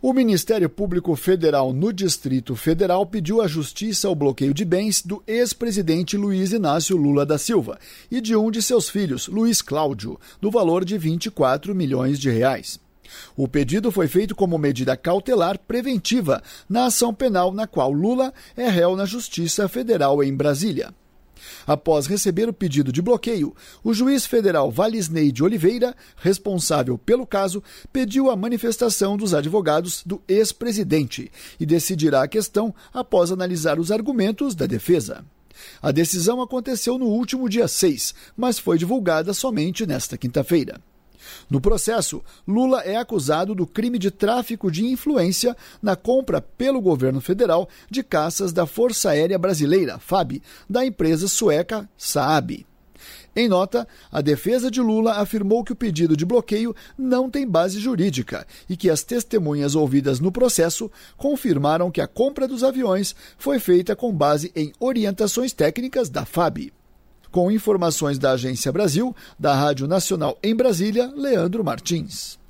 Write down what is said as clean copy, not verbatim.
O Ministério Público Federal no Distrito Federal pediu à Justiça o bloqueio de bens do ex-presidente Luiz Inácio Lula da Silva e de um de seus filhos, Luiz Cláudio, no valor de 24 milhões de reais. O pedido foi feito como medida cautelar preventiva na ação penal na qual Lula é réu na Justiça Federal em Brasília. Após receber o pedido de bloqueio, o juiz federal Valisney de Oliveira, responsável pelo caso, pediu a manifestação dos advogados do ex-presidente e decidirá a questão após analisar os argumentos da defesa. A decisão aconteceu no último dia 6, mas foi divulgada somente nesta quinta-feira. No processo, Lula é acusado do crime de tráfico de influência na compra pelo governo federal de caças da Força Aérea Brasileira, FAB, da empresa sueca Saab. Em nota, a defesa de Lula afirmou que o pedido de bloqueio não tem base jurídica e que as testemunhas ouvidas no processo confirmaram que a compra dos aviões foi feita com base em orientações técnicas da FAB. Com informações da Agência Brasil, da Rádio Nacional em Brasília, Leandro Martins.